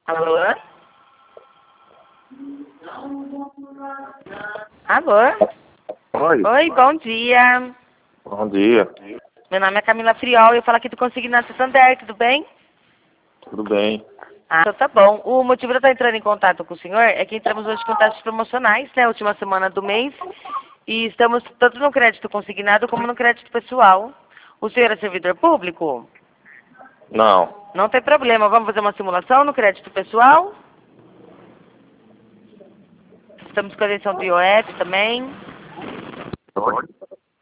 Alô? Alô? Oi. Oi, bom dia. Bom dia. Meu nome é Camila Friol e eu falo aqui do Consignado Santander, tudo bem? Tudo bem? Ah, então tá bom. O motivo de eu estar entrando em contato com o senhor é que entramos hoje com taxas promocionais, né, última semana do mês, e estamos tanto no crédito consignado como no crédito pessoal. O senhor é servidor público? Não. Não tem problema, vamos fazer uma simulação no crédito pessoal? Estamos com a isenção do IOF também. Oi.